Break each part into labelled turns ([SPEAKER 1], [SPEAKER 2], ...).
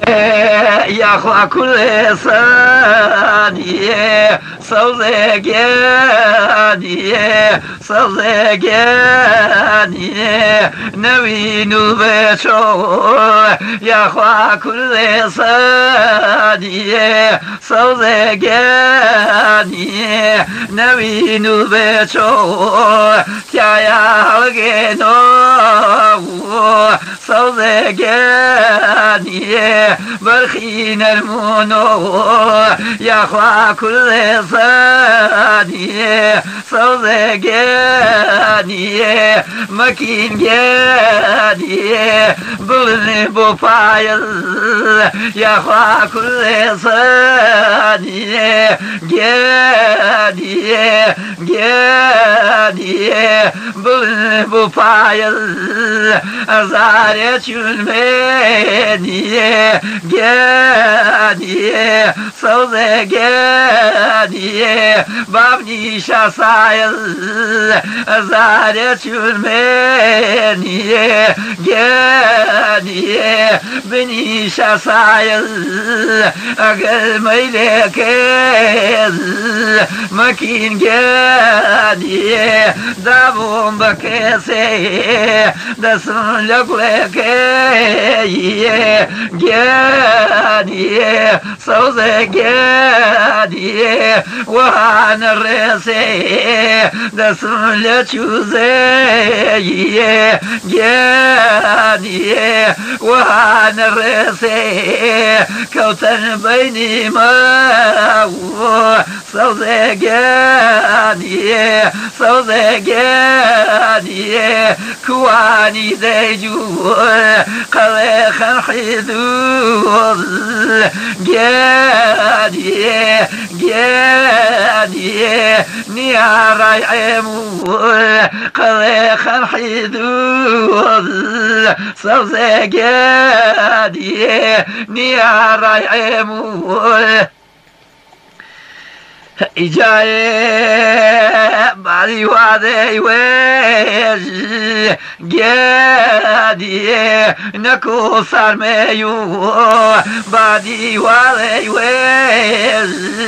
[SPEAKER 1] يا أخوة كل ثانية صوزقانية صوزقانية نوين البشر يا أخوة كل ثانية صوزقانية نوين البشر يا هلقينو صوزقانية برخين المنو يا أخوة كل ثانية صوزقانية مكين جانية بلني بفايل يا أخوة كل ثانية جانية جانية بلني بفايل أزارت المانية جانية صوزقانية بابني شاصايل أزارت المانية جانية بني شاصايل أقل ميلك مكين جانية دابون بكسي دسن لك جانية صوزقانية وهان الرسي دسن لتشوزي جانية وهان الرسي كوتن بيني ما صوزقانية صوزقانية كواني ديجو قلقا حدود جانية جانية نيار عمول قلقا حدود صوزقانية نيار عمول إجاي بعدي وعدي ويج جادي نكو صار ميو بعدي وعدي ويج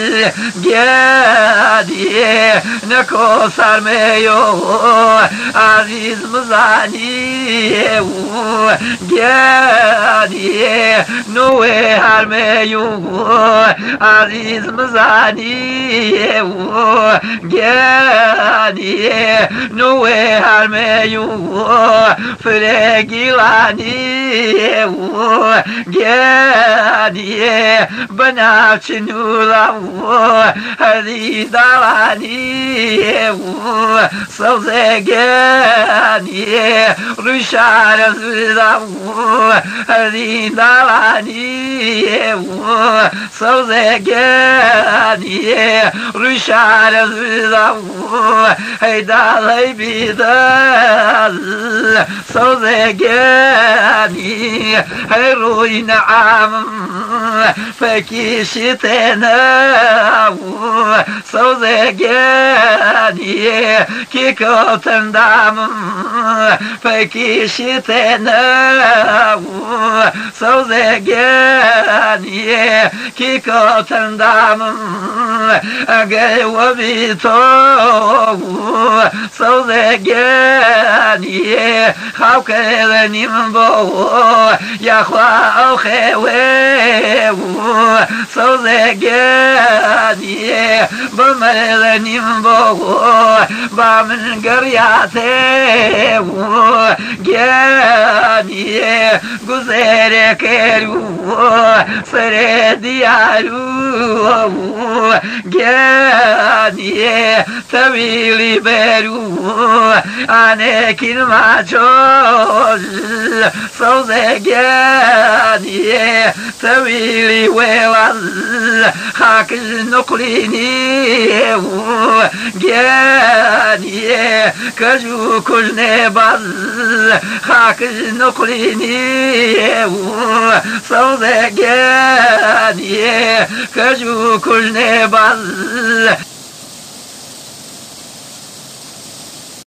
[SPEAKER 1] جادي نكو صار ميو عزيز مزاني جادي نوي هرميو عزيز مزاني جاني نوي هرميو فرقلاني جاني بنات نولا هذي داراني صوزقاني رشار زلو هذي داراني صوزقاني رشار زلو هيدا لي بيدال صوزقاني هيروي نعم فكيشتنا صوزقاني كيكو تندام فكيشتنا صوزقاني كيكو تندام أقوى بيتو صوزقاني خاوك نمبو يا أخوة خوي صوزقاني بمل نمبو بمن قرياتي قاني قزير كيرو سرديالو جاني طويل برو أنا كلمة جوز صوزقاني طويل ويوال خاك نقليني جاني كجو كل نبال خاك نقليني صوزقاني كجو كل نبال